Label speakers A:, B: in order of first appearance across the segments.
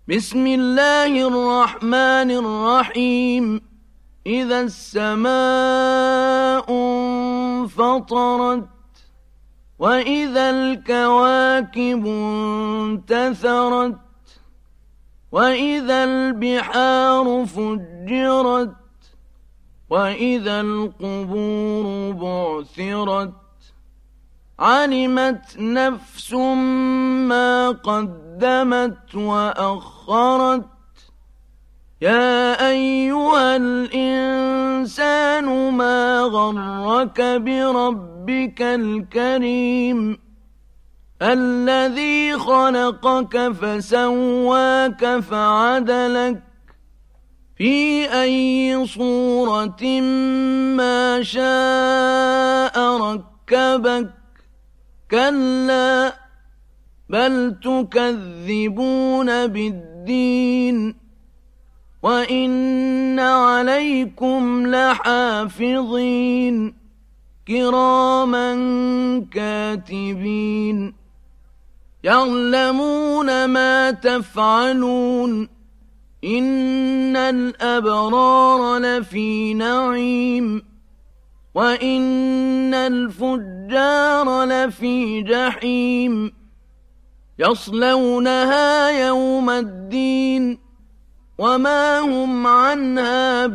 A: بسم الله الرحمن الرحيم إذا السماء انفطرت وإذا الكواكب انتثرت وإذا البحار فجرت وإذا القبور بعثرت علمت نفس ما قدمت وأخرت يا أيها الإنسان ما غرك بربك الكريم الذي خلقك فسواك فعدلك في أي صورة ما شاء ركبك كلا بل تكذبون بالدين وإن عليكم لحافظين كراما كاتبين يعلمون ما تفعلون إن الأبرار لفي نعيم وإن الفجار لفي جحيم يصلونها يوم الدين وما هم عنها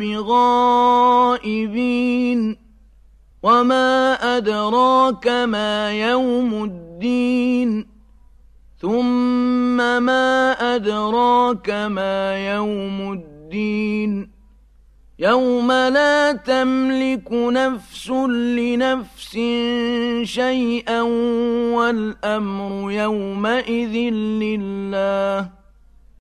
A: بغائبين وما أدراك ما يوم الدين ثم ما أدراك ما يوم الدين يوم لا تملك نفس لنفس شيئا والأمر يومئذ لله